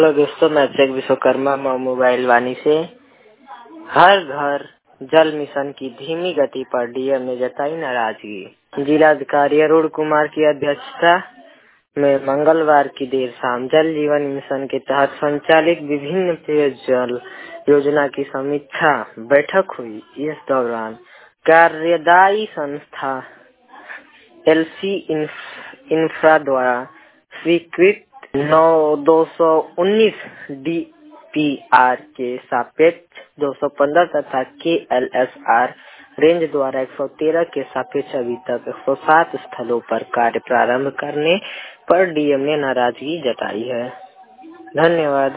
Hello दोस्तों, मैं अभिषेक Vishwakarma mobile वाणी से हर घर जल मिशन की धीमी गति पर डीएम ने जताई नाराजगी। जिलाधिकारी अरुण कुमार की अध्यक्षता में मंगलवार की देर शाम जल जीवन मिशन के तहत संचालित विभिन्न पेयजल योजना की समीक्षा बैठक हुई। इस दौरान कार्यदायी संस्था एलसी इंफ्रा द्वारा स्वीकृत 219 डीपीआर के सापेक्ष 215 तथा केएलएसआर रेंज द्वारा 113 के सापेक्ष अभी तक 107 स्थलों पर कार्य प्रारंभ करने पर डीएम ने नाराजगी जताई है। धन्यवाद।